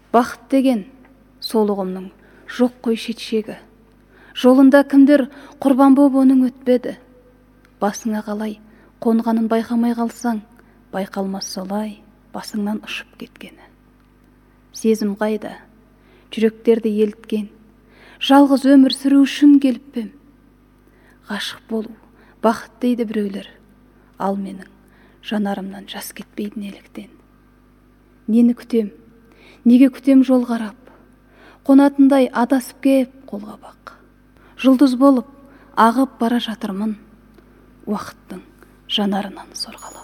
Бақыт деген сол ұғымның жоқ қой шетшегі. Жолында кімдер құрбан боп оның өтпеді. Басыңа қалай қонғанын байқамай қалсаң, байқалмас солай басыңнан ұшып кеткені. Сезім қайда, жүректерді еліткен, жалғыз өмір сүру үшін келіп пем. Ғашық болу бақыт дейді біреулер, ал менің жанарымнан жас кетпейді неліктен. Нені күтем, неге күтем жол қарап, қонатындай адасып кеп қолғабақ. Жұлдыз болып ағып бара жатырмын, уақыттың жанарынан сорғалап.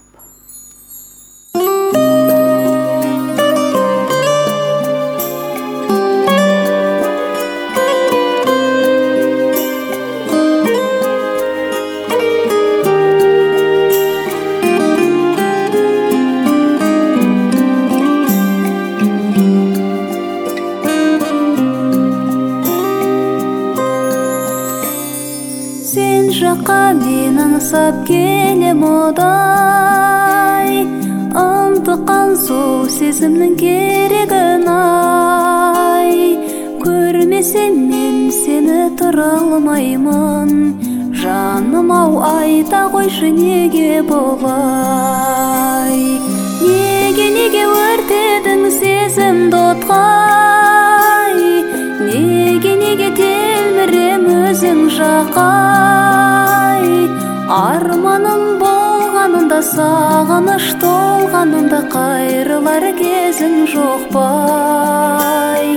Сен жаққа мен аңсап келем одай, ынтыққан сол сезімнің керегін ай. Көрмесем мен сені тұра алмаймын, жаным-ау айта қойшы неге болай. Неге өртедің сезімді отқай, неге телмірем өзің жақай. Арманым болғанында, сағыныш толғанында қайрылар кезің жоқ бай.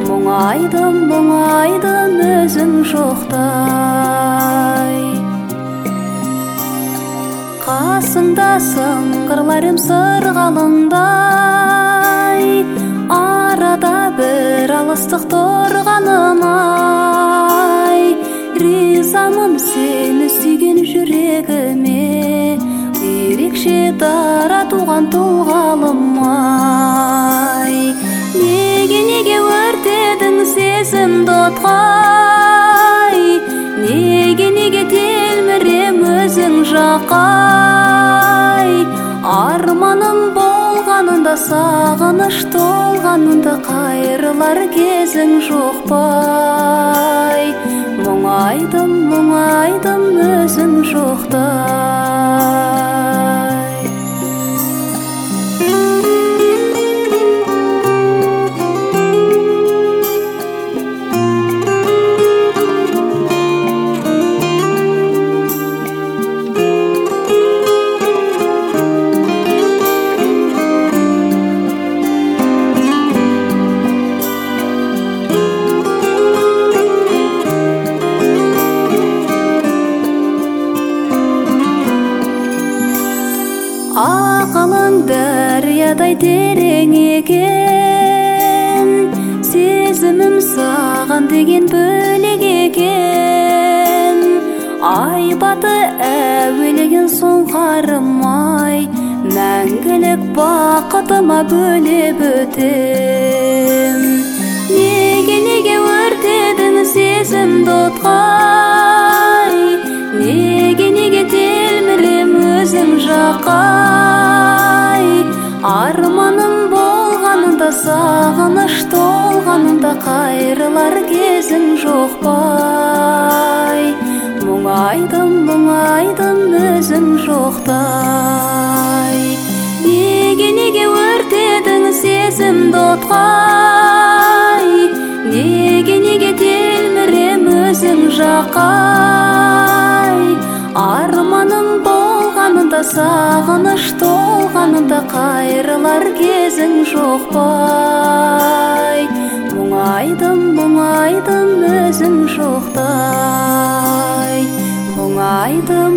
Мұңайдым өзің жоқтай. Қасыңда сыңғырларым сырғалыңдай, арада бір алыстық тұрғанын ай. Ризамын сені сүйген жүрегіме, ерекше дара туған тұлғалым ай. Неге өртедің сезімді отқай, неге телмірем өзің жақай. Арманым болғанында, сағыныш толғанында қайрылар кезің жоқ бай. Мұңайдым өзің жоқтай. Ақылың дариядай терең екен, сезімім саған деген бөлек екен. Айбаты әуелеген соң қарымай, мәңгілік бақытыма бөлеп өтем. Неге өртедің сезімді отқай, неге телмірем өзің жақай. Арманым болғанында, сағыныш толғанында қайрылар кезің жоқ бай. Мұңайдым өзің жоқтай. Неге өртедің сезімді отқай, неге телмірем өзің жақай. Арманым болғанында, сағыныш толғанында қайрылар кезің жоқ бай. Мұңайдым өзің жоқтай. Мұңайдым